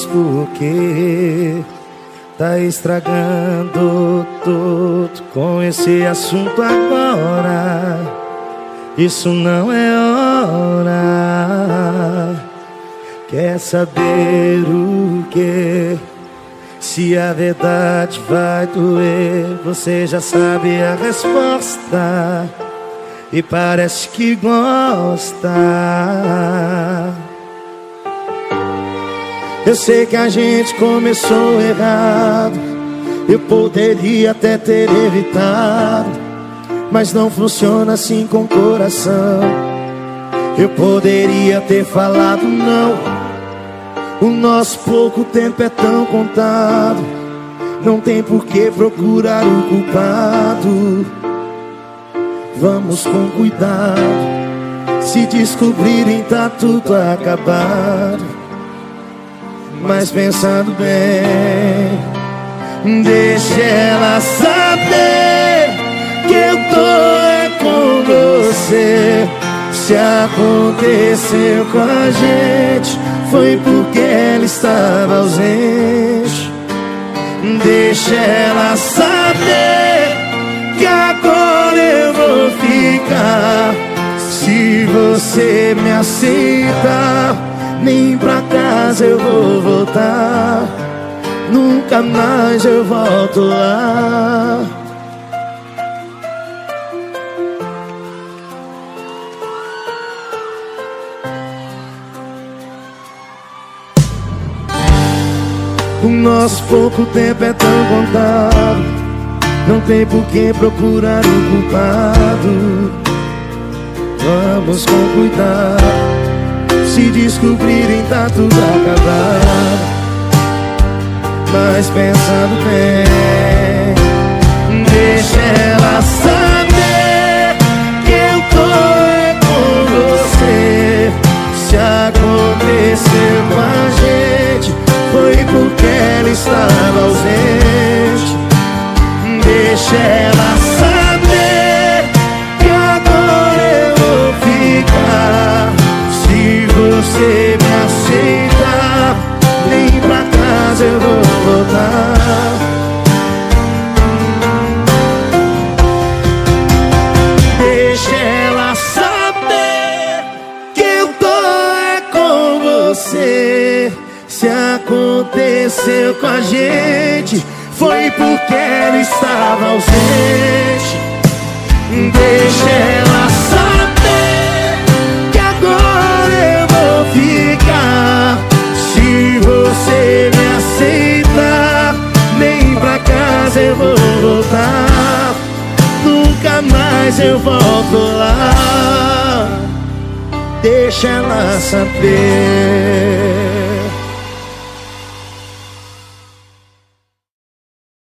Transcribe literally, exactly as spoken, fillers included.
diz por quê. Tá estragando tudo com esse assunto agora. Isso não é hora. Quer saber o quê? Se a verdade vai doer, você já sabe a resposta e parece que gosta. Eu sei que a gente começou errado, eu poderia até ter evitado, mas não funciona assim com o coração. Eu poderia ter falado não, o nosso pouco tempo é tão contado. Não tem por que procurar o culpado. Vamos com cuidado, se descobrirem tá tudo acabado. Mas pensando bem, deixa ela saber que eu tô é com você. Se aconteceu com a gente, foi porque ela estava ausente. Deixa ela saber que agora eu vou ficar. Se você me aceita, nem pra casa eu vou voltar. Nunca mais eu volto lá. O nosso pouco tempo é tão contado, não tem por que procurar o culpado. Vamos com cuidado, se descobrirem tá tudo acabado. Mas pensando bem, deixa ela saber que eu tô é com você. Se aconteceu com a gente, foi porque ela estava ausente. Deixa ela saber que agora eu vou ficar. Se você me aceita, nem pra casa eu vou voltar. Deixa ela saber que eu tô é com você. Se aconteceu com a gente, foi porque ela estava ausente. Deixa ela saber que agora eu vou ficar. Se você me aceita, nem pra casa eu vou voltar. Nunca mais eu volto lá. Deixa ela saber.